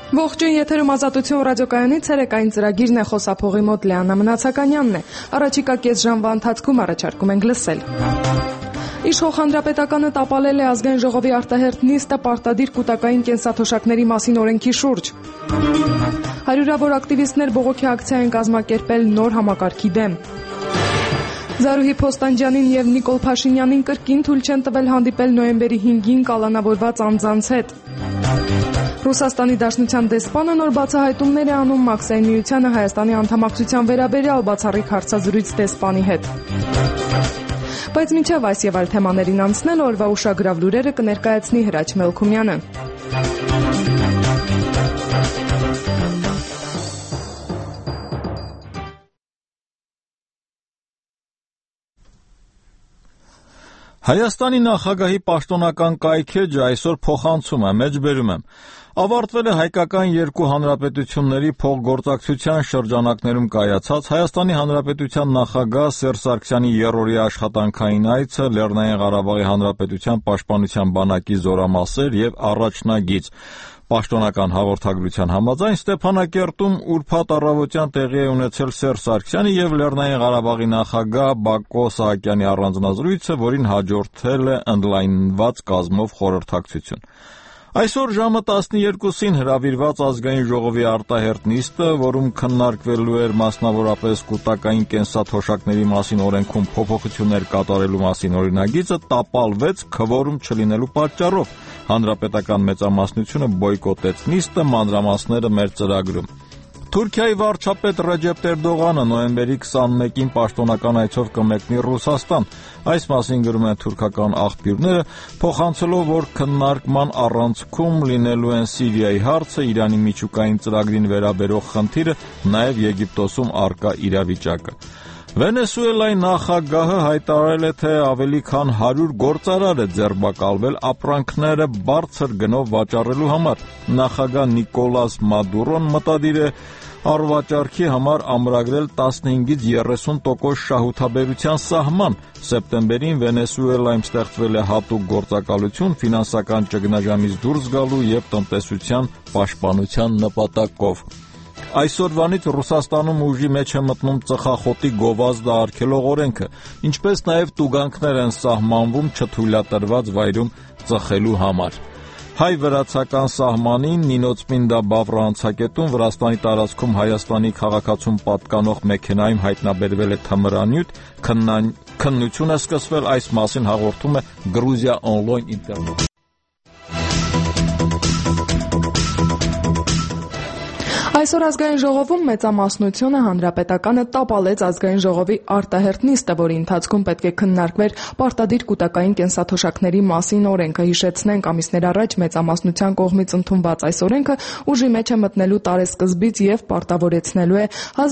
Ողջույն, եթերում Ազատություն ռադիոկայանից ցերեկային ծրագիրն է, խոսափողի մոտ Լեանա Մնացականյանն է։ Առաջիկա կես ժամվա ընթացքում առաջարկում ենք լսել. Իշխող հանրապետականը տապալել է ազգային ժողովի արտահերթ նիստը պարտադիր կൂട്ടակային կենսաթոշակների մասին օրենքի շուրջ։ Հարյուրավոր ակտիվիստներ բողոքի ակցիա են կազմակերպել նոր համակարգի դեմ։ Զարուհի Փոստանջյանին եւ Նիկոլ Փաշինյանին կրկին թույլ չեն տվել հանդիպել նոյեմբերի 5-ին կալանավորված անձանց հետ։ Ռուսաստանի Դաշնության դեսպանը նոր բացահայտումներ է անում Մաքսային միությանը Հայաստանի անդամակցության վերաբերյալ բացառիկ հարցազրույց դեսպանի հետ։ Բայց մինչև այս եւ այլ թեմաներին անցնել օրվա ուշագրավ լուրերը կներկայացնի Հրաչ Մելքումյանը։ Հայաստանի նախագահի պաշտոնական կայքէջը այսօր փոխանցում է, մեջբերում եմ։ Ավարտվել է հայկական երկու հանրապետությունների փոխգործակցության շրջանակներում կայացած Հայաստանի Հանրապետության նախագահ Սերժ Սարգսյանի երրորդյա աշխատանքային այցը Լեռնային Ղարաբաղի Հանրապետության պաշտպանության բանակի զորամասեր եւ առաջնագիծ։ Պաշտոնական հաղորդագրության համաձայն Ստեփանակերտում ուրբաթ առավոտյան տեղի է ունեցել Սերժ Սարգսյանի եւ Լեռնային Ղարաբաղի նախագահ Բակո Սահակյանի առանձնազրույցը, որին հաջորդել է ընդլայնված կազմով խորհրդակցություն։ Այսօր ժամը 12-ին հրավիրված ազգային ժողովի արտահերթ նիստը, որում քննարկվելու էր մասնավորապես կൂട്ടակային կենսաթոշակների մասին օրենքում փոփոխություններ կատարելու մասին օրինագիծը, տապալվեց քվորում չլինելու պատճառով։ Հանրապետական մեծամասնությունը բոյկոտեց նիստը, մանրամասները մեր ծրագրում։ Թուրքիայի վարչապետ Ռեջեփ Էրդողանը նոյեմբերի 21-ին պաշտոնական այցով կմեկնի Ռուսաստան։ Այս մասին գրում են թուրքական աղբյուրները, փոխանցելով, որ քննարկման առանցքում լինելու են Սիրիայի հարցը, Իրանի միջուկային ծրագրին վերաբերող խնդիրը, նաև Եգիպտոսում առկա իրավիճակը։ Վենեսուելայի նախագահը հայտարարել է, թե ավելի քան 100 գործարար է ձերբակալվել ապրանքները բարձր գնով վաճառելու համար։ Նախագահ Նիկոլաս Մադուրոն մտադիր է առվաճառքի համար ամրագրել 15-ից 30% շահութաբերության սահման։ Սեպտեմբերին Վենեսուելայում ստեղծվել է հատուկ գործակալություն ֆինանսական ճգնաժամից դուրս գալու եւ տնտեսության պաշտպանության նպատակով։ Այսօրվանից Ռուսաստանում ուժի մեջ է մտնում ծխախոտի գովազդը արգելող օրենքը, ինչպես նաև տուգանքներ են սահմանվում չթույլատրված վայրում ծխելու համար։ Հայ-վրացական սահմանին Նինոց-Պինդա Բավրա անցակետում Վրաստանի տարածքում Հայաստանի քաղաքացուն պատկանող մեքենայում հայտնաբերվել է թմրանյութ, քննություն է սկսվել, այս մասին հաղորդում է Գրուզիա Օնլայն ինտերնետ։ Այսօր ազգային ժողովում մեծամասնությունը հանրապետականը տապալեց ազգային ժողովի արտահերթ նիստը, որի ընթացքում պետք է քննարկվեր պարտադիր կൂട്ടակային կենսաթոշակների մասին օրենքը։ Հիշեցնենք, ամիսներ առաջ մեծամասնության կողմից ընդունված այս օրենքը ուժի մեջ է մտնելու տարեսկզբից եւ պարտավորեցնելու է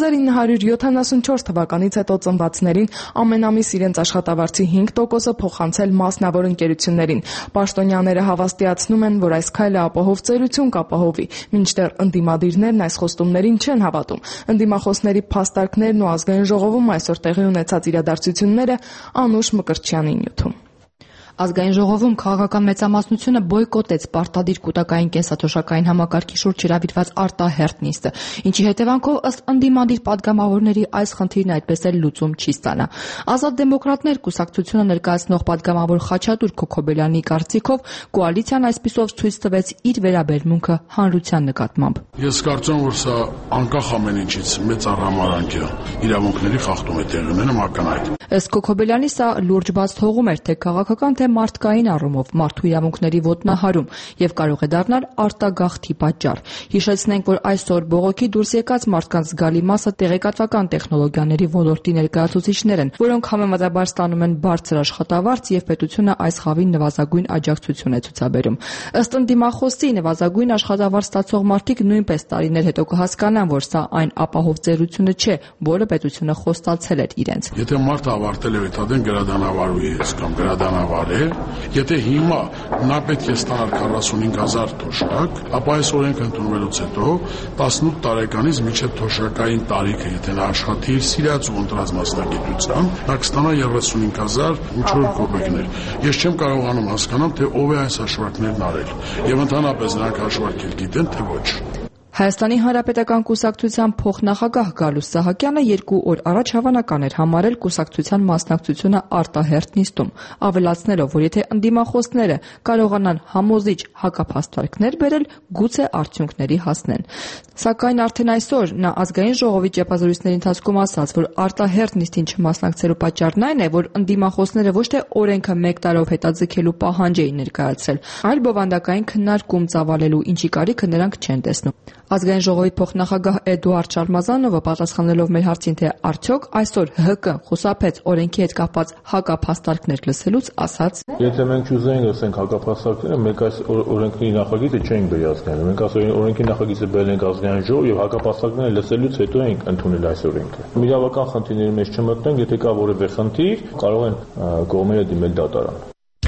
1974 թվականից հետո ծնվածներին ամեն ամիս իրենց աշխատավարձի 5%-ը փոխանցել մասնավոր ընկերություններին։ Պաշտոնյաները հավաստիացնում են, որ այս քայլը ապահով ծերություն կապահովի, մինչդեռ ընդդիմադիրներն այս խոստումներին չեն հավատում։ Ընդդիմախոսների փաստարկներն ու ազգային ժողովում այսօր տեղի ունեցած իրադարձությունները Անուշ Մկրտչյանի նյութում։ Ազգային ժողովում քաղաքական մեծամասնությունը բոյկոտեց պարտադիր կൂട്ടակային կենսաթոշակային համակարգի շուրջ հրավիրված արտահերթ նիստը, ինչի հետևանքով ըստ ընդդիմադիր պատգամավորների այս խնդիրն այդպես էլ լուծում չի ստանա։ Ազատ դեմոկրատներ կուսակցությունը ներկայացնող պատգամավոր Խաչատուր Քոքոբելյանի կարծիքով կոալիցիան այսպիսով ցույց տվեց իր վերաբերմունքը հանրության նկատմամբ։ Ես կարծում եմ, որ սա անկախ ամեն ինչից մեծ արհամարանք է, իրավունքների խախտում է տեղի ունենում ակնհայտ։ Ըստ Քոքոբելյանի սա լուրջ բաց թողում էր թե քաղաքական թե մարդկային առումով մարդու իրավունքների ոտնահարում եւ կարող է դառնալ արտագաղթի պատճառ։ Հիշեցնենք, որ այսօր բողոքի դուրս եկած մարդկանց զգալի մասը տեղեկատվական տեխնոլոգիաների ոլորտի ներկայացուցիչներ են, որոնք համեմատաբար ստանում են բարձր աշխատավարձ եւ պետությունը այս խավին նվազագույն աջակցություն է ցուցաբերում։ Ըստ ընդդիմախոսի նվազագույն աշխատավարձ ստացող մարդիկ նույնպես տարիներ հետո կհասկանան, որ սա այն ապահով ծերությունը չէ, որը պետությունը խոստացել էր իրենց։ Եթե մարդը ավարտել է հետադեն գրադանավարուհի կամ գրադանավար է, եթե հիմա նա պետք է ստանար 45,000 թոշակ, ապա այս օրենքը ընդունվելուց հետո 18 տարեկանից մինչև թոշակային տարիքը, եթե նա աշխատի իր սիրած ու ընտրած մասնագիտությամբ, նա կստանա 35,000 ինչ-որ կոպեկներ։ Ես չեմ կարողանում հասկանալ, թե ով է այս հաշվարկներն արել, եւ ընդհանրապես նրանք հաշվարկել գիտեն, թե ոչ։ Հայաստանի Հանրապետական կուսակցության փոխնախագահ Գալուստ Սահակյանը 2 օր առաջ հավանական էր համարել կուսակցության մասնակցությունը արտահերթ նիստում, ավելացնելով, որ եթե ընդդիմախոսները կարողանան համոզիչ հակափաստարկներ բերել, գուցե արդյունքների հասնեն։ Սակայն արդեն այսօր նա ազգային ժողովի ճեպազրույցների ընթացքում ասաց, որ արտահերթ նիստին չմասնակցելու պատճառն այն է, որ ընդդիմախոսները ոչ թե օրենքը 1 տարով հետաձգելու պահանջ էին ներկայացրել, այլ բովանդակային քննարկում ծավալելու, ինչի կարիքը նրանք չեն տեսնում։ Ազգային ժողովի փոխնախագահ Էդուարդ Շարմազանովը պատասխանելով մեր հարցին, թե արդյոք այսօր ՀԿ խուսափեց օրենքի հետ կապված հակափաստարկներ լսելուց, ասաց. Եթե մենք չուզեինք լսենք հակափաստարկները, մենք այս օրենքի նախագիծը չենք վերացնել։ Մենք այս օրենքի նախագիծը բերել ենք ազգային ժողով եւ հակափաստարկները լսելուց հետո ենք ընդունել այս օրենքը։ Իրավական խնդիրների մեջ չմտնենք, եթե կա որևէ խնդիր, կարող են կողմերը դիմել դատարան։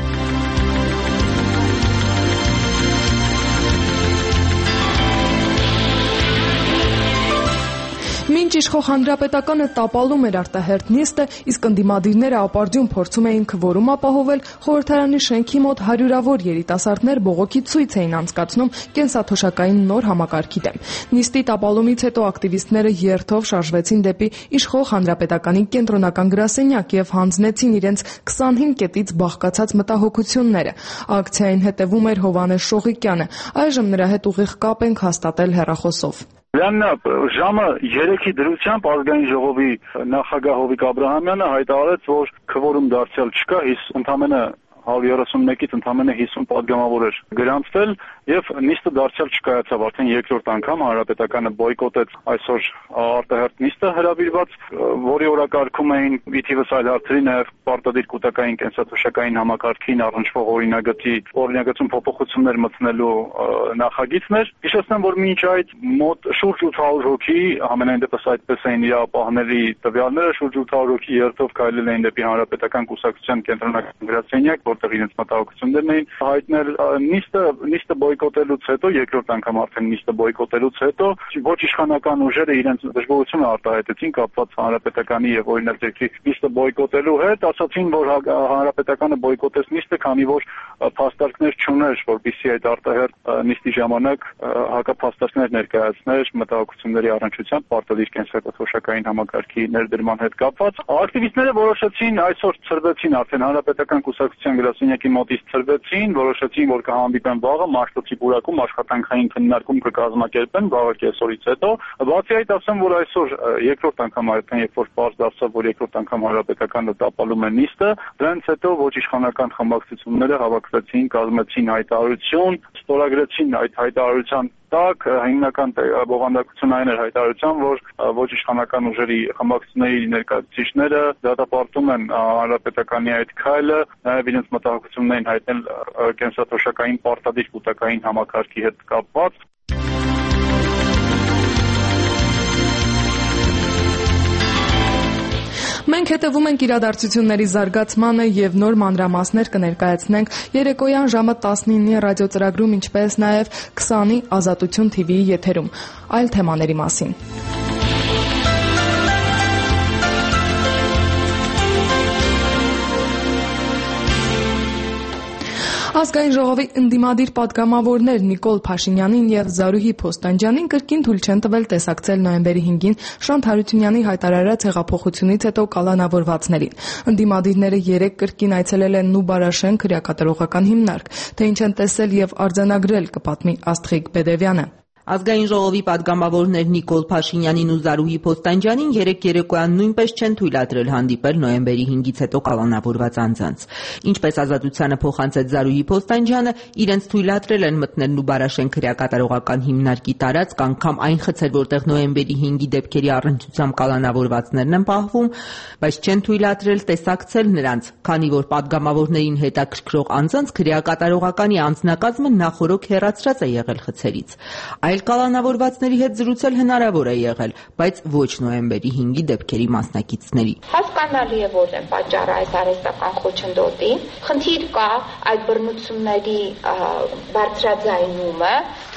Մինչ իշխող Հանրապետականը տապալում էր արտահերթ նիստը, իսկ ընդդիմադիրները ապարդյուն փորձում էին քվորում ապահովել, խորհրդարանի շենքի մոտ հարյուրավոր երիտասարդներ բողոքի ցույց էին անցկացնում կենսաթոշակային նոր համակարգի դեմ։ Նիստի տապալումից հետո ակտիվիստները երթով շարժվեցին դեպի իշխող Հանրապետականի կենտրոնական գրասենյակ եւ հանձնեցին իրենց 25 կետից բաղկացած մտահոգությունները։ Ակցիային հետևում էր Հովհաննես Շողիկյանը։ Այժմ նրա հետ ուղիղ կապ ենք հաստատել հեռախոսով։ Ժամը 3-ի դրությամբ ազգային ժողովի նախագահ Հովիկ Աբրահամյանը հայտարարեց, որ քվորում դարձյալ չկա, ընդամենը 131-ից ընդամենը 50 պատգամավոր էր գրանցվել եւ նիստը դարձյալ չկայացավ, արդեն երկրորդ անգամ Հանրապետականը բոյկոտեց այսօր արտահերթ նիստը հրավիրված, որի օրակարգում էին ի թիվս այլ հարցերի նաեւ պարտադիր կൂട്ടակային կենսաթոշակային համակարգին առնչվող օրինագծում փոփոխություններ մտցնելու նախագիծներ։ Հիշեցնեմ, որ մինչ այդ մոտ շուրջ 800 հոգի, համենայն դեպս այդպես էին իրապահների տվյալները, շուրջ 800 հոգի երթով քայլել էին դեպի Հանրապետական կուսակցության կենտրոնական գրասենյակ, որտեղ իրենց մտահոգություններն էին հայտնել։ Նիստը բոյկոտելուց հետո, երկրորդ անգամ արդեն նիստը բոյկոտելուց հետո, ոչ իշխանական ուժերը իրենց դժգոհությունը արտահայտեցին կապված Հանրապետականի եւ օրինակ երկրի նիստը բոյկոտելու հետ, ասացին, որ Հանրապետականը բոյկոտեց նիստը, քանի որ փաստարկներ չուներ, որպեսզի այդ արտահերթ նիստի ժամանակ հակափաստարկներ ներկայացներ մտահոգությունների առնչությամբ պարտադիր կենսաթոշակային համակարգի ներդրման հետ կապված։ Ակտիվիստները որոշեցին այսօր ծրվեցին արդեն Հանրապետական կուսակցության գրասենյակի մոտից ծրվեցին, որոշեցին, որ կհանդիպեն վաղը Մաշտոցի բուրակում աշխատանքային քննարկում կկազմակերպեն վաղը կեսօրից հետո։ Բացի այդ, ասեմ, որ այսօր երկրորդ անգամ արդեն երբ որ պարզ դարձավ, որ երկրորդ անգամ Հանրապետականը տապալում է նիստը, դրանից հետո ոչ իշխանական խմբակցությունները հավաքվեցին, կազմեցին հայտարարություն, ստորագրեցին այդ հայտարարության տակ հիմնական բովանդակությունը այն էր հայտարարության, որ ոչ իշխանական ուժերի խմբակցությունների ներկայացուցիչները դատապարտում են Հանրապետականի այդ քայլը, նաև իրենց մտահոգությունն էին հայտնել կենսաթոշակային պարտադիր կൂട്ടակային համակարգի հետ կապված։ Մենք հետևում ենք իրադարձությունների զարգացմանը եւ նոր մանրամասներ կներկայացնենք երեկոյան ժամը 19-ի ռադիոծրագրում, ինչպես նաեւ 20-ի Ազատություն TV-ի եթերում այլ թեմաների մասին։ Ազգային ժողովի ընդդիմադիր պատգամավորներ Նիկոլ Փաշինյանին եւ Զարուհի Փոստանջյանին կրկին թույլ չեն տվել տեսակցել նոյեմբերի 5-ին Շանթ Հարությունյանի հայտարարած հեղափոխությունից հետո կալանավորվածներին։ Ընդդիմադիրները 3 կրկին այցելել են Նուբարաշեն քրեակատարողական հիմնարկ, թե ինչ են տեսել եւ արձանագրել, կպատմի Աստղիկ Բեդևյանը։ Ազգային ժողովի պատգամավորներ Նիկոլ Փաշինյանին ու Զարուհի Փոստանջյանին երեկ երեկոյան նույնպես չեն թույլատրել հանդիպել նոյեմբերի 5-ից հետո կալանավորված անձանց։ Ինչպես Ազատությանը փոխանցեց Զարուհի Փոստանջյանը, իրենց թույլատրել են մտնել Նուբարաշեն քրեակատարողական հիմնարկի տարածք, անգամ այն խցեր, որտեղ նոյեմբերի 5-ի դեպքերի առնչությամբ կալանավորվածներն են պահվում, բայց չեն թույլատրել տեսակցել նրանց, քանի որ պատգամավորներին հետաքրքրող անձանց քրեակատարողականի անձնակազմը նախօրոք հեռացրած է եղել խցերից։ Այլ կալանավորվածների հետ զրուցել հնարավոր է եղել, բայց ոչ նոյեմբերի 5-ի դեպքերի մասնակիցների։ Հասկանալի է, որ են պատճառը այս արհեստական խոչընդոտին։ Խնդիր կա այդ բռնությունների բարձրաձայնումը,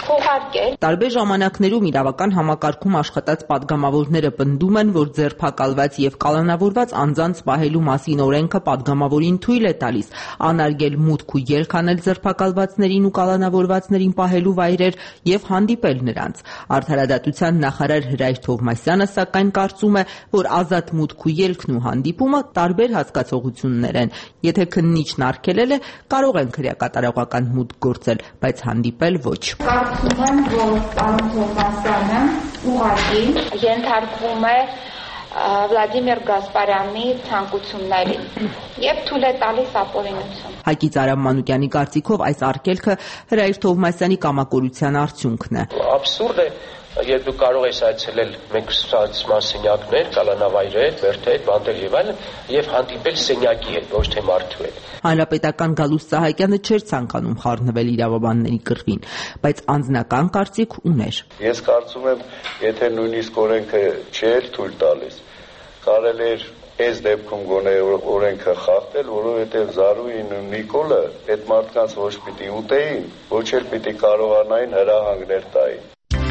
Քողարկել։ Տարբեր ժամանակներում իրավական համակարգում աշխատած падգամավորները պնդում են, որ ձերբակալված եւ կալանավորված անձանց պահելու մասին օրենքը падգամավորին թույլ է տալիս անարգել մուտք ու ելք անել ձերբակալվածներին ու կալանավորվածներին պահելու վայրեր եւ հանդիպել նրանց։ Արդարադատության նախարար Հրայր Թովմասյանը սակայն կարծում է, որ ազատ մուտք ու ելքն ու հանդիպումը տարբեր հասկացողություններ են։ Եթե քննիչն արգելել է, կարող են քրեակատարողական մուտք գործել, բայց հանդիպել ոչ։ Կարծում եմ, որ պարոն Թովմասյանը ուղղակի ենթարկվում է Վլադիմիր Գասպարյանի ցանկություններին եւ թույլ է տալիս ապօրինություն։ Հայկից Արամ Մանուկյանի կարծիքով այս արգելքը Հրայր Թովմասյանի կամակորության արդյունքն է։ Աբսուրդ է, երբ դու կարող ես այցելել մեկ սենյակներ, կալանավայրեր, բերդեր, բանտեր եւ այլն, եւ հանդիպել սենյակի հետ, ոչ թե մարդու հետ։ Հանրապետական Գալուստ Սահակյանը չէր ցանկանում խառնվել իրավաբանների կռվին, բայց անձնական կարծիք ուներ։ Ես կարծում եմ, եթե նույնիսկ օրենքը չէր թույլ տալիս, կարելի էր այս դեպքում գոնե օրենքը խախտել, որովհետև Զարուհին ու Նիկոլը այդ մարդկանց ոչ պիտի ուտեին, ոչ էլ պիտի կարողանային հրահանգներ տային։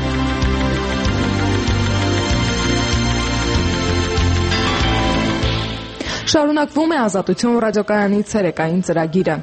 Շարունակվում է Ազատություն ռադիոկայանի ցերեկային ծրագիրը։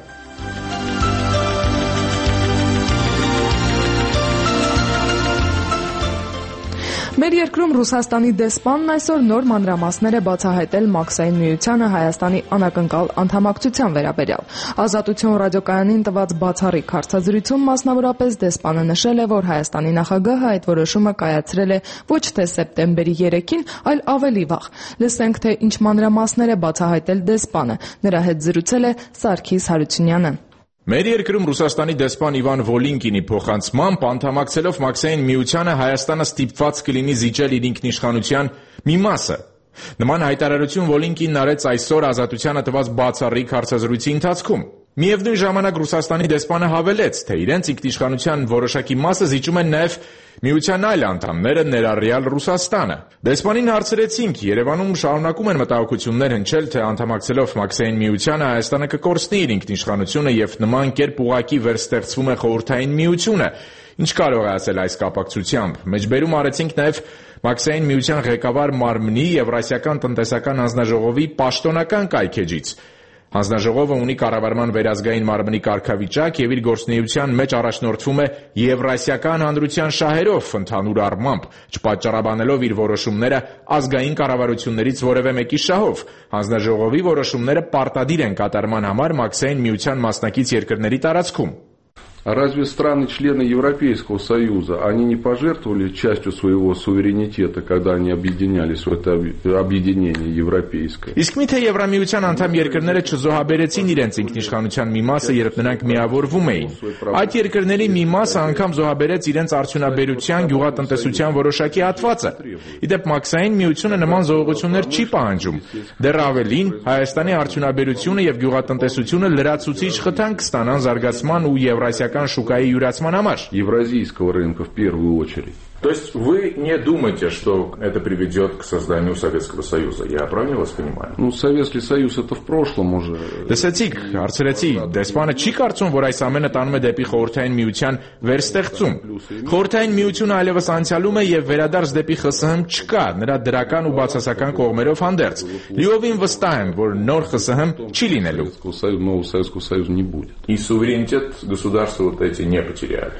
Մեր երկրում Ռուսաստանի դեսպանն այսօր նոր մանրամասներ է բացահայտել Մաքսային միությանը Հայաստանի անակնկալ անդամակցության վերաբերյալ։ Ազատություն ռադիոկայանին տված բացառիկ հարցազրույցում մասնավորապես դեսպանը նշել է, որ Հայաստանի նախագահը այդ որոշումը կայացրել է ոչ թե սեպտեմբերի 3-ին, այլ ավելի վաղ։ Լսենք, թե ինչ մանրամասներ է բացահայտել դեսպանը։ Նրա հետ զրուցել է Սարգիս Հարությունյանը։ Մեր երկրում Ռուսաստանի դեսպան Իվան Վոլինկինի փոխանցմամբ անդամակցելով Մաքսային միությանը Հայաստանը ստիպված կլինի զիջել իր ինքնիշխանության մի մասը։ Նման հայտարարություն Վոլինկինն արեց այսօր Ազատությանը տված բացառիկ հարցազրույցի ընթացքում։ Միևնույն ժամանակ Ռուսաստանի դեսպանը հավելեց, թե իրենց ինքնիշխանության որոշակի մասը զիջում են նաև միության այլ անդամները, ներառյալ Ռուսաստանը։ Դեսպանին հարցրեցինք, Երևանում շարունակում են մտահոգություններ հնչել, թե անդամակցելով Մաքսային միությանը Հայաստանը կկորցնի իր ինքնիշխանությունը եւ նման կերպ ուղղակի վերստեղծվում է խորհրդային միությունը։ Ինչ կարող է ասել այս կապակցությամբ։ Մեջբերում արեցինք նաև Մաքսային միության ղեկավար մարմնի Եվրասիական տնտեսական հանձնաժողովի պաշտոնական կայքեջից։ Հանձնաժողովը ունի կառավարման վերազգային մարմնի կարգավիճակ եւ իր գործունեության մեջ առաջնորդվում է Եվրասիական հանրության շահերով ընդհանուր առմամբ, չպատճառաբանելով իր որոշումները ազգային կառավարություններից որևէ մեկի շահով։ Հանձնաժողովի որոշումները պարտադիր են կատարման համար Մաքսային միության մասնակից երկրների տարածքում։ А разве страны-члены Европейского Союза, они не пожертвовали частью своего суверенитета, когда они объединялись в это объединение европейское? Իսկ միթե Եվրամիության անդամ երկրները չզոհաբերեցին իրենց ինքնիշխանության մի մասը, երբ նրանք միավորվում էին։ Այդ երկրների մի մասը անգամ զոհաբերեց իրենց արդյունաբերության, գյուղատնտեսության որոշակի հատվածը։ Իդեպ Մաքսային միությունը նման զոհողություններ չի պահանջում։ Դեռ ավելին, Հայաստանի արդյունաբերությունը եւ գյուղատնտեսությունը լրացուցիչ խթան կստանան զարգացման ու Եվրասիական շուկայի յուրացման համար։ Евразийского рынка в первую очередь. То есть вы не думаете, что это приведет к созданию Советского Союза? Я правильно вас понимаю? Ну, Советский Союз это в прошлом уже. Լսեցիք, հարցրեցի, դեսպանը չի կարծում, որ այս ամենը տանում է դեպի խորհրդային միության վերստեղծում։ Խորհրդային միությունը այլևս անցյալում է եւ վերադարձ դեպի ԽՍՀՄ չկա, նրա դրական ու բացասական կողմերով հանդերձ։ Լիովին վստահ եմ, որ նոր ԽՍՀՄ չի լինելու։ Нового Советского Союза не будет. И суверенитет государства вот эти не потеряли.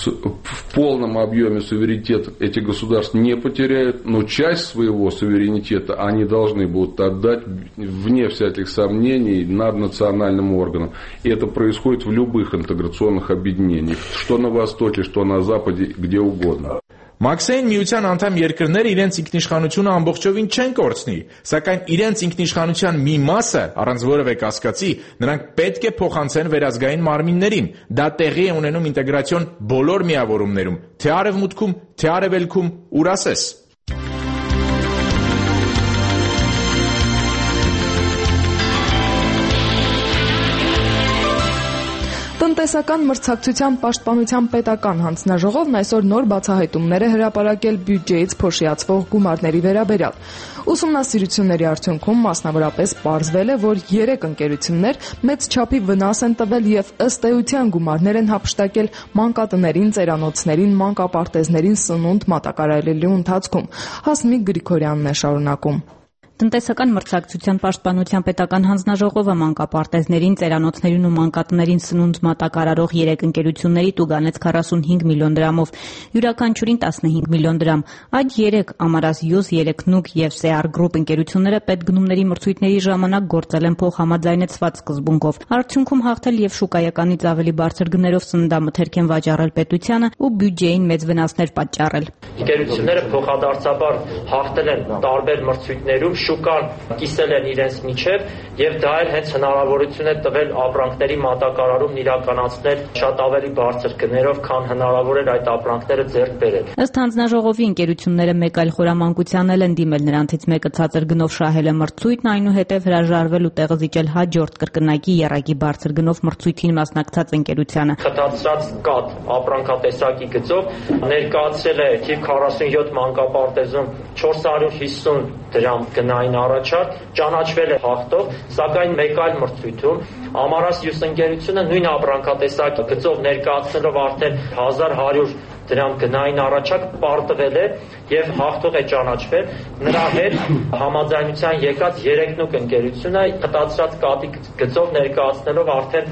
В полном объеме суверенитет эти государства не потеряют, но часть своего суверенитета они должны будут отдать, вне всяких сомнений, наднациональным органам. И это происходит в любых интеграционных объединениях, что на Востоке, что на Западе, где угодно. Մաքսային միության անդամ երկրները իրենց ինքնիշխանությունը ամբողջովին չեն կորցնի, սակայն իրենց ինքնիշխանության մի մասը, առանց որևէ կասկածի, նրանք պետք է փոխանցեն վերազգային մարմիններին։ Դա տեղի է ունենում ինտեգրացիոն բոլոր միավորումներում, թե արևմուտքում, թե արևելքում, ուր ասես։ Տնտեսական մրցակցության պաշտպանության պետական հանձնաժողովն այսօր նոր բացահայտումներ է հրապարակել բյուջեից փոշիացվող գումարների վերաբերյալ։ Ուսումնասիրությունների արդյունքում մասնավորապես պարզվել է, որ 3 ընկերություններ մեծ չափի վնաս են տվել եւ ըստ էության գումարներ են հափշտակել մանկատներին, ծերանոցներին, մանկապարտեզներին սնունդ մատակարարելու ընթացքում։ Հասմիկ Գրիգորյանն է շարունակում։ Տնտեսական մրցակցության պաշտպանության պետական հանձնաժողովը մանկապարտեզներին, ծերանոցներին ու մանկատներին սնունդ մատակարարող 3 ընկերությունների տուգանեց 45 միլիոն դրամով, յուրաքանչյուրին 15 միլիոն դրամ։ Այդ 3 Ամարաս Յուս, Երեքնուկ եւ Սեար գրուպ ընկերությունները պետգնումների մրցույթների ժամանակ գործել են փոխհամաձայնեցված սկզբունքով։ Արդյունքում հաղթել եւ շուկայականից ավելի բարձր գներով սննդամթերք են վաճառել պետությանը ու բյուջեին մեծ վնասներ պատճառել։ Ընկերությունները փոխադարձաբար հաղթել են տարբեր մրցույթներում, շուկան կիսել են իրենց միջև եւ դա էլ հենց հնարավորություն է տվել ապրանքների մատակարարումն իրականացնել շատ ավելի բարձր գներով, քան հնարավոր էր այդ ապրանքները ձեռք բերել։ Ըստ հանձնաժողովի ընկերությունները մեկ այլ խորամանկության էլ են դիմել, նրանցից մեկը ցածր գնով շահել է մրցույթն, այնուհետև հրաժարվել ու տեղը զիջել հաջորդ կրկնակի եռակի բարձր գնով մրցույթին մասնակցած ընկերությանը։ Խտացած կաթ ապրանքատեսակի գծով ներկայացրել է թիվ 47 մանկապարտեզում 450 դրամ գնային առաջարկ, ճանաչվել է հաղթող, սակայն մեկ այլ մրցույթում Ամարաս Յուս ընկերությունը նույն ապրանքատեսակի գծով ներկայացնելով արդեն 1100 դրամ գնային առաջարկ պարտվել է եւ հաղթող է ճանաչվել։ Նրա հետ համաձայնության եկած Երեքնուկ ընկերությունը խտացրած կաթի գծով ներկայացնելով արդեն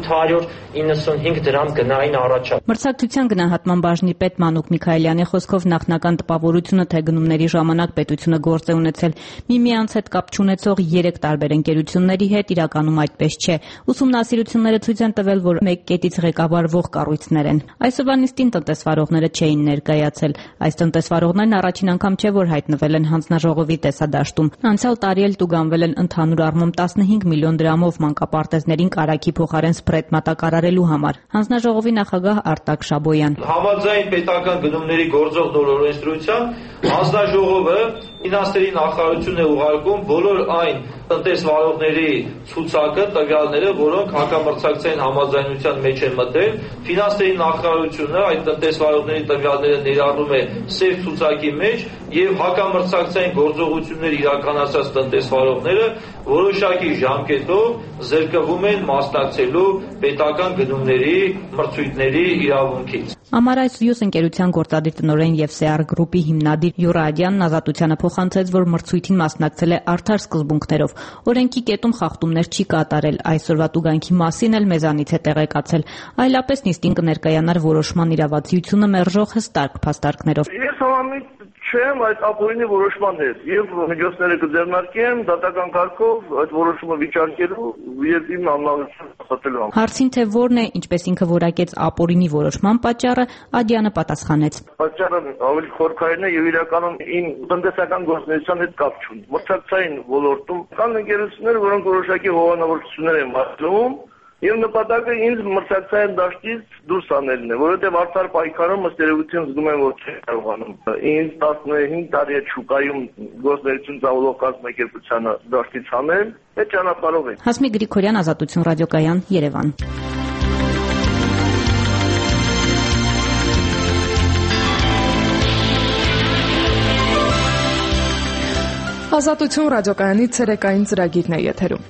895 դրամ գնային առաջարկ։ Մրցակցության գնահատման բաժնի պետ Մանուկ Միքայելյանի խոսքով նախնական տպավորությունը, թե գնումների ժամանակ պետությունը գործ է ունեցել միմյանց հետ կապ չունեցող 3 տարբեր ընկերությունների հետ, իրականում այդպես չէ։ Ուսումնասիրությունները ցույց են տվել, որ մեկ կետից ղեկավարվող կառույցներ են։ Այսօրվա նիստին տնտեսվարողները չէին ներկայացել։ Այս տնտեսվարողներն առաջին անգամ չէ, որ հայտնվել են հանձնաժողովի տեսադաշտում։ Անցյալ տարի էլ տուգանվել են ընդհանուր առմամբ 15 միլիոն դրամով մանկապարտեզներին կարագի փոխարեն սփրեդ մատակարարելու համար։ Հանձնաժողովի նախագահ Արտակ Շաբոյան։ Համաձայն պետական գնումների գործող նոր օրենսդրության հանձնաժողովը ֆինանսների նախարարություն է ուղարկում բոլոր այն տնտեսվարողների ցուցակը, տվյալները, որոնք հակամրցակցային համաձայնության մեջ են մտել։ Ֆինանսների նախարարությունը այդ տնտեսվարողների տվյալները ներառում է սև ցուցակի մեջ եւ հակամրցակցային գործողություններ իրականացած տնտեսվարողները որոշակի ժամկետով զրկվում են մասնակցելու պետական գնումների մրցույթների իրավունքից։ Ամարաս Յուս ընկերության գործադիր տնօրեն եւ Սեար գրուպի հիմնադիր Յուրա Ադյանն ազատությանը փոխանցեց, որ մրցույթին մասնակցել է արդար սկզբունքներով։ Օրենքի կետում խախտումներ չի կատարել, այսօրվա տուգանքի մասին էլ մեզանից է տեղեկացել։ Այլապես նիստին կներկայանար որոշման իրավացիությունը մերժող հստակ փաստարկներով։ Ես համամիտ չեմ այդ ապօրինի որոշման հետ եւ միջոցները կձեռնարկեմ դատական կարգով այդ որոշումը վիճարկելու եւ իմ անմահությունը հաստատելու համար։ Հարցին թե որն է, ինչպես ինքը որակեց ապօրինի որոշման պատճառը, Ադյանը պատասխանեց. Պատճառը ավելի խորքային է եւ իրականում իմ տնտեսական գործունեության հետ կապ չունի։ Մրցակցային ոլորտում կան ընկերություններ, որոնք որոշակի հովանավորություններ են մատնում եւ նպատակը ինձ մրցակցային դաշտից դուրս անելն է, որովհետեւ արդար պայքարում ըստ երևույթին զգում եմ, որ չեմ կարողանում։ Ինձ 15 տարի է շուկայում գործունեություն ծավալող կազմակերպությանը դաշտից հանել, այդ ճանապարհով է։ Հասմիկ Գրիգորյան, Ազատություն ռադիոկայան, Երևան։ Ազատություն ռադիոկայանի ցերեկային ծրագիրն է եթերում։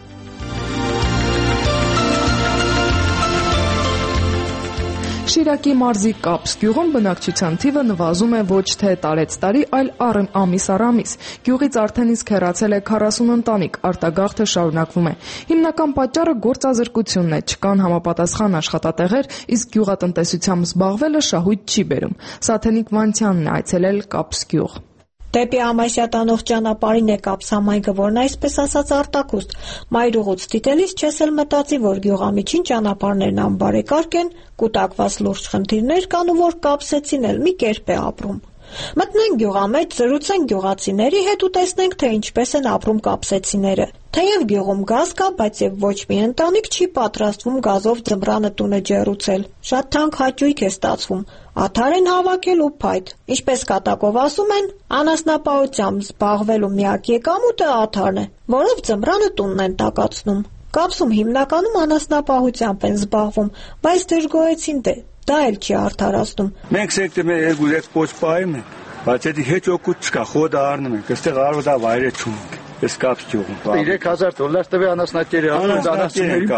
Շիրակի մարզի Կապս գյուղում բնակչության թիվը նվազում է ոչ թե տարեց տարի, այլ ամիս առ ամիս։ Գյուղից արդեն իսկ հեռացել է 40 ընտանիք, արտագաղթը շարունակվում է։ Հիմնական պատճառը գործազրկությունն է, չկան համապատասխան աշխատատեղեր, իսկ գյուղատնտեսությամբ զբաղվելը շահույթ չի բերում։ Սաթենիկ Վանցյանն է այցելել Կապս գյուղ։ Դեպի Ամասիա տանող ճանապարհին է Կապս համայնքը, որն այսպես ասած արտակուստ։ Մայրուղուց դիտելիս չես էլ մտածի, որ գյուղամիջին ճանապարհներն անբարեկարգ են, կուտակված լուրջ խնդիրներ կան ու որ կապսեցին էլ մի կերպ է ապրում։ Մտնենք գյուղամեջ, զրուցենք գյուղացիների հետ ու տեսնենք, թե ինչպես են ապրում կապսեցիները։ Թեև գյուղում գազ կա, բայց եւ ոչ մի ընտանիք չի պատրաստվում գազով ձմռանը տունը ջեռուցել։ Շատ թանկ հաճույք է ստացվում։ Աթար են հավաքել ու փայտ։ Ինչպես կատակով ասում են, անասնապահությամբ զբաղվելու միակ եկամուտը աթարն է, որով ձմռանը տունն են տակացնում։ Կապսում հիմնականում անասնապահությամբ են զբաղվում, բայց դժգոհեցին դա էլ չի արդարացնում։ Մենք սեկտեմբեր 2-3 պոչ պահում ենք, բայց դա հետ օգուտ չկա, խոդը առնում ենք, այստեղ արոդա վայրը չունենք։ Ես կապս ճյուղում։ $3000 տվե անասնատերը անասնատերին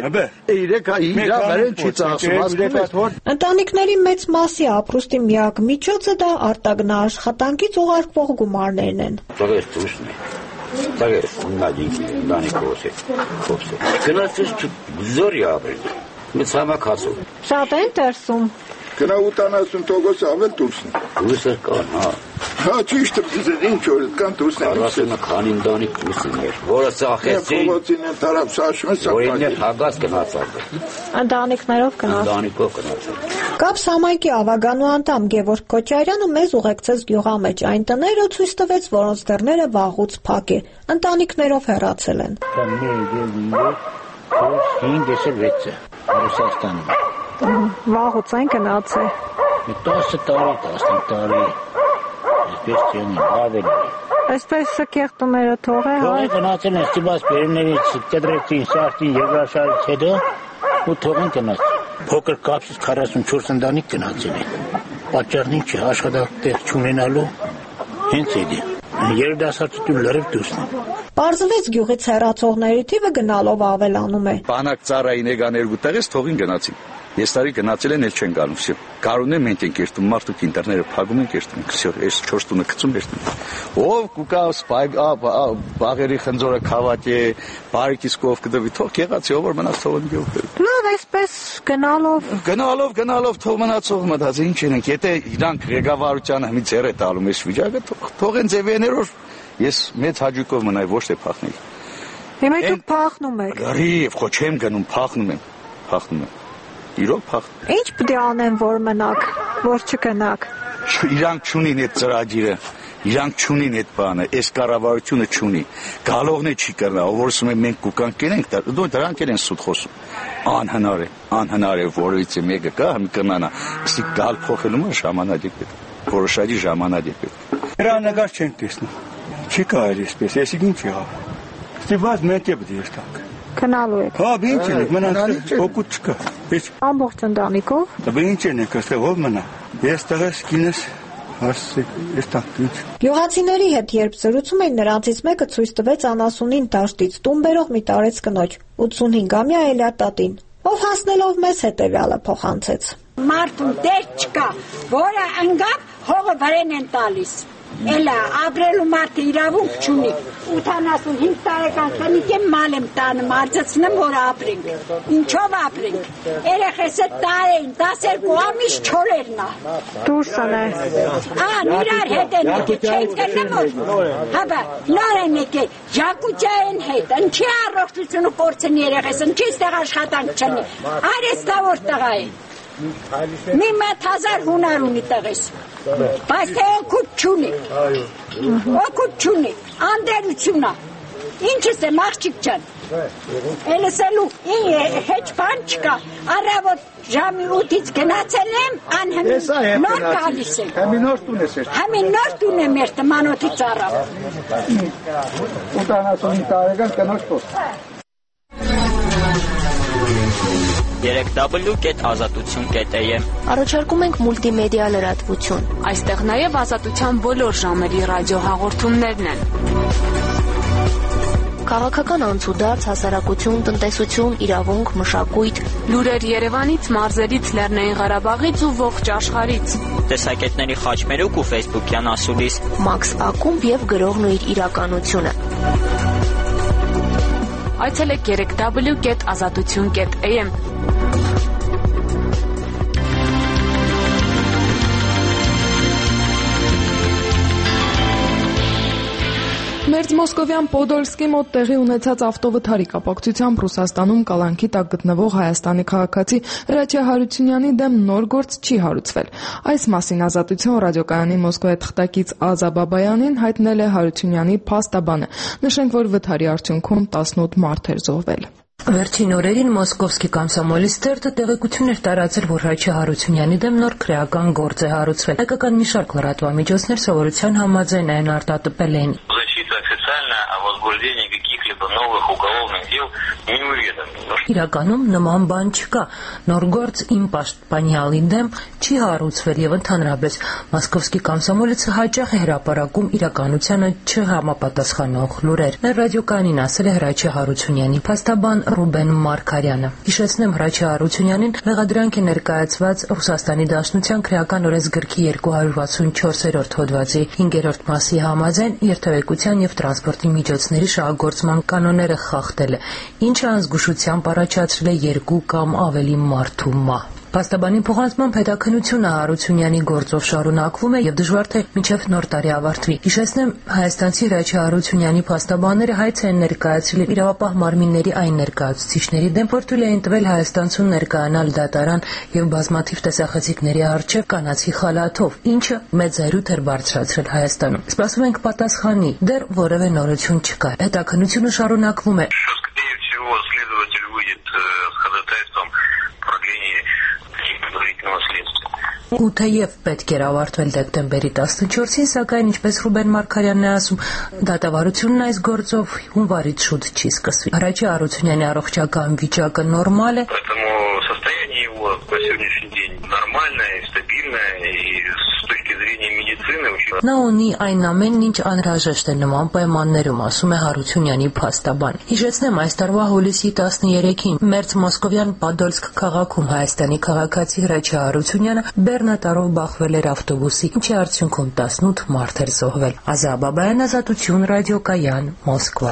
պահել։ Ընտանիքների մեծ մասի ապրուստի միակ միջոցը դա արտագնաաշխատանքից ուղարկվող գումարներն են։ Շատ են դրսում։ Գնա 80% ավել դուրսն։ Դուրսը կան, հա։ Հա, ճիշտ է, ինչ որ կան դուրսն։ 40 քանի ընտանիք դուրսն էր, որը ծախեցին։ Փողոցին են տարավ շաշում են սակայն։ Որին հագած գնացած։ Ընտանիքներով գնաց։ Ընտանիքով գնացած։ Կապս համայնքի ավագանու անդամ Գևորգ Քոչարյանը մեզ ուղեկցեց գյուղամեջ այն տները ցույց տվեց, որոնց դռները վաղուց փակ է։ Ընտանիքներով հեռացել են։ 5-6 Ռուսաստանում։ Վաղուց այն գնացել։ 10 տարի, 15 տարի։ Այսպես չեն ավելի։ Այսպես շքեղտները թողե, հա։ Գնացել են ստիպած բերումներից կտրեցին, սարքին երկրաշարժից հետո ու թողեն գնաց։ Փոքր Կապսից 44 ընտանիք գնացել են։ Պատճառն ինչ է, աշխատանք չունենալու հենց էդի։ Երիտասարդություն լրիվ դուրսն է։ Պարզվեց գյուղից հեռացողների թիվը գնալով ավելանում է։ Բանակ ծառային եկան 2 տեղից թողին գնացին։ Ես տարի գնացել են, էլ չեն գալու, всё։ Գարունը մենք ենք երթում, մարդուկ ինտերները փակում ենք երթում, всё, այս 4 տունը գցում երթում։ Ով կուկա սպայգ բաղերի խնձորը քավատի, բարիկից կով կդվի, թող եղածի ով որ մնաց թողին գյուղ։ Լավ, այսպես գնալով թող մնացող մտած ինչ ենք, եթե իրանք ղեկավարությանը մի ձեռ է տալու այս վիճակը, թողեն ձևերով ես մեծ հաջողով մնայի ոչ թե փախնել։ Հիմա դուք փախնում եք։ Գրիվ, ხო չեմ գնում, փախնում եմ։ Իրոք փախնում։ Ինչ պետք է անեն, որ մնաք, որ չգնաք։ Իրանք չունին այդ ծրագիրը, իրանք չունին այդ բանը, այս կառավարությունը չունի։ Գալողն է չի կրնա, որ ասում են մենք կուկանք կենենք, դրանք են սուտ խոսում։ Անհնար է, որից մեկը կա, մի կնանա, իսկ գալ փոխելու ժամանակ է պետք։ Որոշակի ժամանակ է պետք։ Հրանագար չենք տեսնում։ Չի կարելի այսպես, եսիք ինչ եղավ։ Ստիպված մենք է պետք է ստանք։ Գնալու եք։ Հա, ինչ ենք, մնաց օգուտ չկա։ Ամբողջ ընտանիքով։ Դա ինչ ենք, այստեղ ով մնա։ Ես տղաս կինս Գյուղացիների հետ երբ զրուցում էին, նրանցից մեկը ցույց տվեց անասունին դաշտից տուն բերող մի տարեց կնոջ 85-ամյա Էլիատատին, ով հասնելով մեզ հետևյալը փոխանցեց. Մարդուն դեր չկա, որը ընկավ հողը վրեն են տալիս։ Էլա ապրելու մարդը իրավունք չունի։ 85 տարեկան քնիկ եմ մալ եմ տանը մարզեցնեմ որ ապրենք։ Ինչով ապրենք։ Երեխեքը տարին 12 ամիս չորերնա։ Դուրսն է։ Իրար հետ են եկել, չեն կնեմ։ Հաբա նոր են եկել, Ժակուջային հետ, ինչի առողջությունը կորցնի երեխես, ինչի ստեղ աշխատանք չունի։ Արես դա որ տղա է։ Մի 1000 հունար ունի տղես, բայց թե օգուտ չունի, անդերությունա, ինչս եմ աղջիկ չան, էլսելու հեչ բան չկա, առավոտ ժամի 8-ից գնացել եմ, անհմին նոր գալիս եմ, համին նոր տուն եմ էր մանոթից առավ, 85 տարեկան կնոջ խոսք, www.azatutun.am Առաջարկում ենք մուլտիմեդիա լրատվություն։ Այստեղ նաև ազատության բոլոր ժամերի ռադիոհաղորդումներն են։ Քաղաքական անցուդարձ, հասարակություն, տնտեսություն, իրավունք, մշակույթ, լուրեր Երևանից, մարզերից, Լեռնային Ղարաբաղից ու ողջ աշխարհից։ Տեսակետների խաչմերուկ ու ֆեյսբուքյան ասուլիս, Մաքս ակումբ եւ գրողն ու իր իրականությունը։ Այցելեք www.azatutun.am Մերձ Մոսկովյան Պոդոլսկի մոտ տեղի ունեցած ավտովթարի կապակցությամբ Ռուսաստանում կալանքի տակ գտնվող Հայաստանի քաղաքացի Հրաչյա Հարությունյանի դեմ նոր գործ չի հարուցվել։ Այս մասին Ազատություն ռադիոկայանի Մոսկվայի թղթակից Ազա Բաբայանին հայտնել է Հարությունյանի փաստաբանը։ Նշենք, որ վթարի արդյունքում 18 մարդ էր զոհվել։ Վերջին օրերին Մոսկովսկի Կոմսոմոլի ստերտը տեղեկություն էր տարածել, որ Հրաչյա Հարությունյանի դեմ նոր քրեական գործ է հարուցվել։ Հայկական մի շարք լրատվամիջոցներ սովորության համաձայն այն արտատպել էին։ дел не уверен. Իրականում նման բան չկա։ Նոր գործ իմ պաշտպանյալի դեմ չի հարուցվել եւ ընդհանրապես Մոսկովսկի կոմսոմոլիցը հաճախ է հրապարակում իրականությանը չհամապատասխանող լուրեր։ Մեր ռադիոկայանին ասել է Հրաչյա Հարությունյանի փաստաբան Ռուբեն Մարկարյանը։ Հիշեցնեմ, Հրաչյա Հարությունյանին մեղադրանք է ներկայացված Ռուսաստանի Դաշնության քրեական օրենսգրքի 264-րդ հոդվածի 5-րդ մասի համաձայն երթևեկության եւ տրանսպորտի միջոցների շահագործման կանոնները խախտելը, ինչը անզգուշությամբ առաջացրել է 2 կամ ավելի մարդու մահ։ Փաստաբանի փոխանցմամբ հետաքննությունը Հարությունյանի գործով շարունակվում է եւ դժվար թե մինչեւ նոր տարի ավարտվի։ Հիշեցնեմ, հայաստանցի Հրաչյա Հարությունյանի փաստաբանները հայց են ներկայացրել իրավապահ մարմինների այն ներկայացուցիչների դեմ, որ թույլ էին տվել հայաստանցուն ներկայանալ դատարան եւ բազմաթիվ տեսախցիկների առջեւ կանացի խալաթով, ինչը մեծ զայրույթ էր բարձրացրել Հայաստանում։ Սպասում ենք պատասխանի, դեռ որևէ նորություն չկա։ Հետաքննությունը շարունակվում է։ Ու թեև պետք էր ավարտվել դեկտեմբերի 14-ին, սակայն ինչպես Ռուբեն Մարկարյանն է ասում, դատավարությունն այս գործով հունվարից շուտ չի սկսվի։ Հրաչյա Հարությունյանի առողջական վիճակը նորմալ է։ Նա ունի այն ամենն, ինչ անհրաժեշտ է նման պայմաններում, ասում է Հարությունյանի փաստաբան։ Հիշեցնեմ, այս տարվա հուլիսի 13-ին Մերձ Մոսկովյան Պադոլսկ քաղաքում Հայաստանի քաղաքացի Հրաչյա Հարությունյանը բեռնատարով բախվել էր ավտոբուսի, ինչի արդյունքում 18 մարդ էր զոհվել։ Ազա Բաբայան, Ազատություն, ռադիոկայան, Մոսկվա։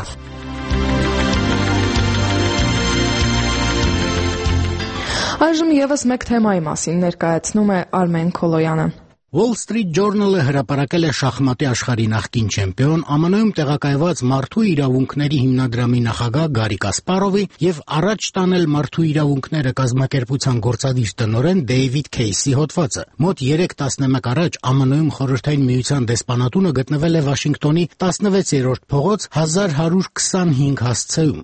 Այժմ եւս մեկ թեմայի մասին ներկայացնում է Արմեն Քոլոյանը։ Wall Street Journal-ը հրապարակել է շախմատի աշխարհի նախկին չեմպիոն, ԱՄՆ-ում տեղակայված մարդու իրավունքների հիմնադրամի նախագահ Գարի Կասպարովի եւ առաջ տանել մարդու իրավունքները կազմակերպության գործադիր տնօրեն Դեյվիդ Քեյսի հոդվածը։ Մոտ 3 տասնամյակ առաջ ԱՄՆ-ում Խորհրդային Միության դեսպանատունը գտնվել է Վաշինգտոնի 16-րդ փողոց 1125 հասցեում։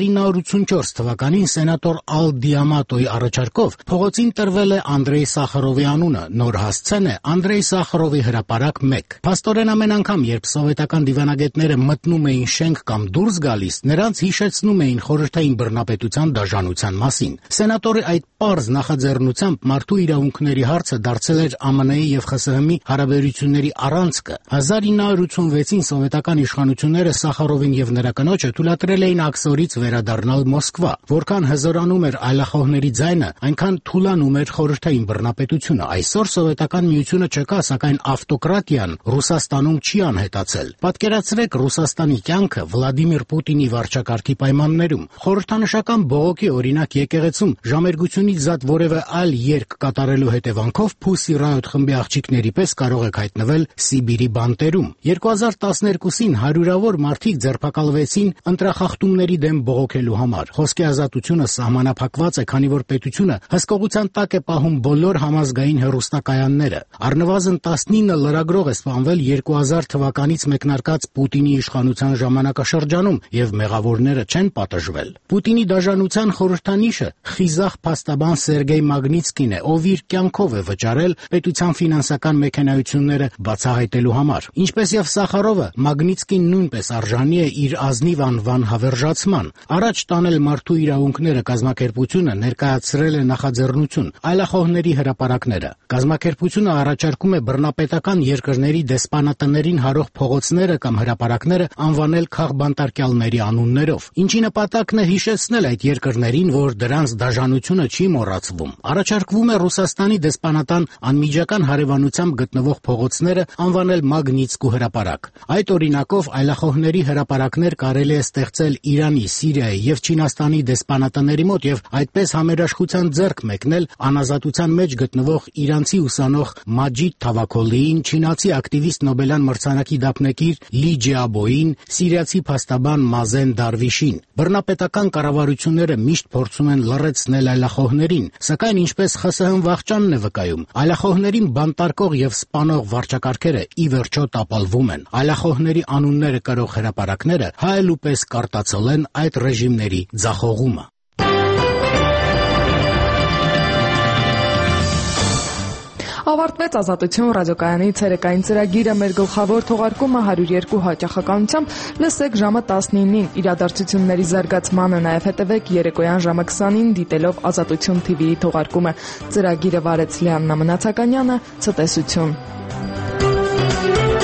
1984 թվականին սենատոր Ալ Դիամատոյի առաջարկով փողոցին տրվել է Անդրեյ Սախարովի անունը, նոր հասցեն է Անդրեյ Սախարովի հրապարակ 1։ Փաստորեն ամեն անգամ, երբ սովետական դիվանագետները մտնում էին շենք կամ դուրս գալիս, նրանց հիշեցնում էին խորհրդային բռնապետության դաժանության մասին։ Սենատորի այդ պարզ նախաձեռնությամբ մարդու իրավունքների հարցը դարձել էր ԱՄՆ-ի եւ ԽՍՀՄ-ի հարաբերությունների առանցքը։ 1986-ին սովետական իշխանությունները Սախարովին եւ նրա կնոջը թույլատրել էին աքսորից վերադառնալ Մոսկվա։ Որքան հզորանում էր այլախոհների ձայնը, այնքան թուլանում էր խորհրդային բռնապետությունը։ Այսօր սովետական միությունը չկա, սակայն ավտոկրատիան Ռուսաստանում չի անհետացել։ Պատկերացրեք Ռուսաստանի կյանքը Վլադիմիր Պուտինի վարչակարգի պայմաններում։ Խորհրդանշական բողոքի օրինակ եկեղեցում ժամերգությունից զատ որևէ այլ երգ կատարելու հետևանքով Pussy Riot խմբի աղջիկների պես կարող եք հայտնվել Սիբիրի բանտերում։ 2012-ին հարյուրավոր մարդիկ ձերբակալվեցին ընտրախախտումների դեմ բողոքելու համար։ Խոսքի ազատությունը սահմանափակված է, քանի որ պետությունը հսկողության տակ է պահում բոլոր համազգային հեռուստակայանները։ Առնվազն 19 լրագրող է սպանվել 2000 թվականից մեկնարկած Պուտինի իշխանության ժամանակաշրջանում եւ մեղավորները չեն պատժվել։ Պուտինի դաժանության խորհրդանիշը խիզախ փաստաբան Սերգեյ Մագնիտսկին է, ով իր կյանքով է վճարել պետության ֆինանսական մեխանիզմները բացահայտելու համար։ Ինչպես եւ Սախարովը, Մագնիտսկին նույնպես արժանի է իր ազնիվ անվան հավերժացման։ Առաջ տանել մարդու իրավունքները կազմակերպությունը ներկայացրել է նախաձեռնություն այլախոհների հրապարակները։ Կազմակերպությունը առաջարկում է բռնապետական երկրների դեսպանատներին հարող փողոցները կամ հրապարակները անվանել քաղբանտարկյալների անուններով, ինչի նպատակն է հիշեցնել այդ երկրներին, որ դրանց դաժանությունը չի մոռացվում։ Առաջարկվում է Ռուսաստանի դեսպանատան անմիջական հարևանությամբ գտնվող փողոցները անվանել Մագնիտսկու հրապարակ։ Այդ օրինակով այլախոհների հրապարակներ կարելի է ստեղծել Իրանի, Սիրիայի եւ Չինաստանի դեսպանատների մոտ եւ այդպես համերաշխության ձեռք մեկնել անազատության մեջ գտնվող իրանցի ուսանող Մաջիդ Թավաքոլիին, չինացի ակտիվիստ Նոբելյան մրցանակի դափնեկիր Լի Ջիաբոյին, սիրիացի փաստաբան Մազեն Դարվիշին։ Բռնապետական կառավարությունները միշտ փորձում են լռեցնել այլախոհներին, սակայն ինչպես ԽՍՀՄ վաղճանն է վկայում, այլախոհներին բանտարկող եւ սպանող վարչակարգերը ի վերջո տապալվում են։ Այլախոհների անունները կրող հրապարակները հայելու պես կարտացել են այդ ռեժիմների ձախողումը։ Ավարտվեց Ազատություն ռադիոկայանի ցերեկային ծրագիրը, մեր գլխավոր թողարկումը 102 հաճախականությամբ լսեք ժամը 19-ին, իրադարձությունների զարգացմանը նաև հետևեք երեկոյան ժամը 20-ին դիտելով Ազատություն TV-ի թողարկումը։ Ծրագիրը վարեց Լիաննա Մնացականյանը, ցտեսություն։